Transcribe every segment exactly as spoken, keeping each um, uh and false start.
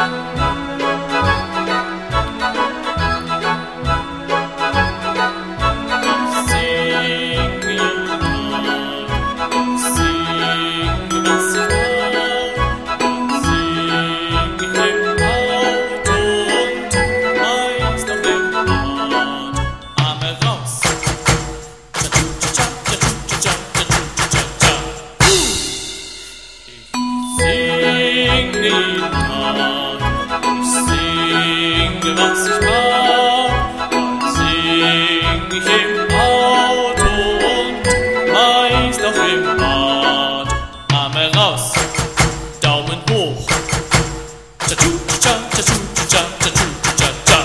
Was ich mag, dann sing ich im Auto und meist auch im Bad. Arme raus, Daumen hoch. Tschu, tscha, tschu, tscha, tschu, tscha, tscha.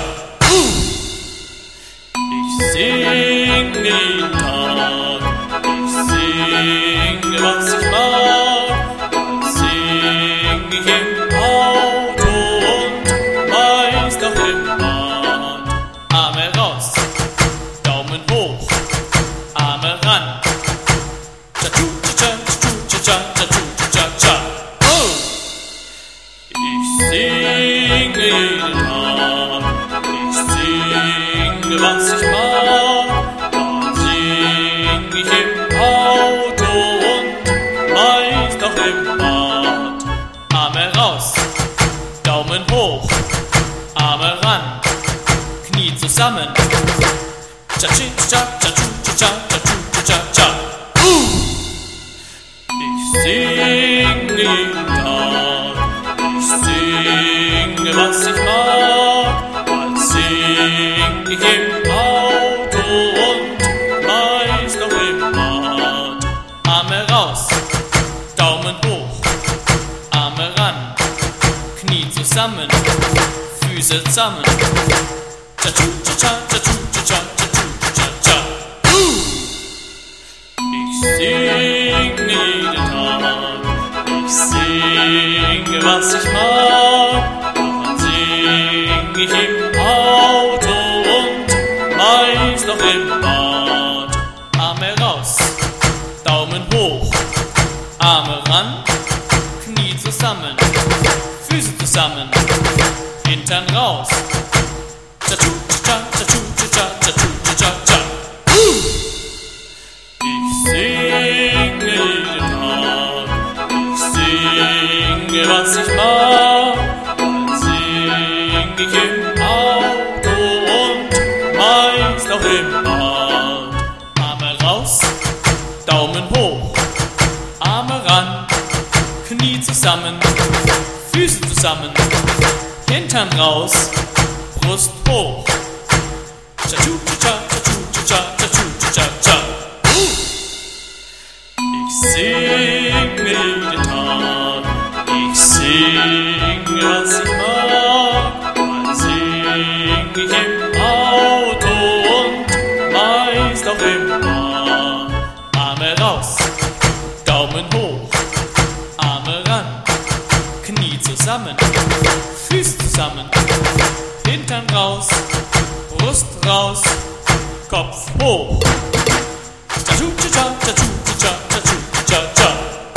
Ich sing jeden Tag, ich sing, was ich mag, dann sing ich im Auto und meist auch im Bad. Arme raus, Daumen hoch, Arme ran. Tschu, tscha, tschu, tscha, tschu, tscha, tscha. Oh! Ich sing jeden Tag, ich sing, was ich mag, dann sing ich im Auto und meist auch im Bad. Arme raus, Daumen hoch, Arme ran, Knie zusammen. Tscha-tschi, tscha, tscha-tschu, tscha, tscha-tschu, tscha, tscha. Ich sing jeden Tag, ich sing, was ich mag, dann sing ich im Auto und meist auch im Bad. Arme raus, Daumen hoch, Arme ran, Knie zusammen, Füße zusammen. Tscha-tschu, tscha, tscha-tschu, tscha, tscha-tschu, tscha, tscha. Ich sing jeden Tag, ich sing, was ich mag, dann sing ich im Auto und meist auch im Bad. Arme raus, Daumen hoch, Arme ran, Knie zusammen, Füße zusammen, Hintern raus. Tscha-tschu, tscha, tscha-tschu, tscha, tscha-tschu, tscha, tscha. Ich sing jeden Tag, ich sing, was ich mag, dann sing ich im Auto und meist auch im Bad. Arme raus, Daumen hoch, Arme ran, Knie zusammen, Füße zusammen, Hintern raus, Brust hoch. Tscha-tschu, tscha, tscha-tschu, tscha, tscha-tschu, tscha, tscha. Ich sing jeden Tag, ich sing, was ich mag, dann sing ich im Auto und meist auch im Bad. Arme raus, Daumen hoch, Arme ran, Knie zusammen, Füße zusammen, Hintern raus, Brust raus, Kopf hoch. Tscha-tschu, tscha, tscha-tschu, tscha, tscha-tschu, tscha, tscha.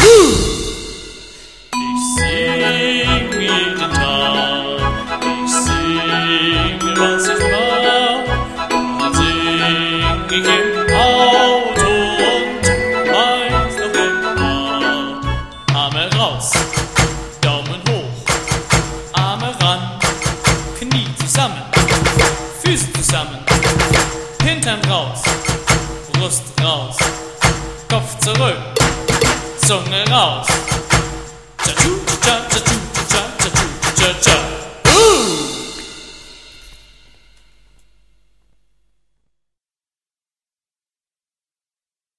Ich sing jeden Tag, ich sing, was ich mag, dann sing ich im Auto und meist auch im Bad. Arme raus, Daumen hoch, Arme ran, Knie zusammen, Füße zusammen, Hintern raus, Brust raus, Kopf zurück, Zunge raus. Tscha-tschu, tscha, tscha-tschu, tscha, tscha-tschu, tscha, tscha.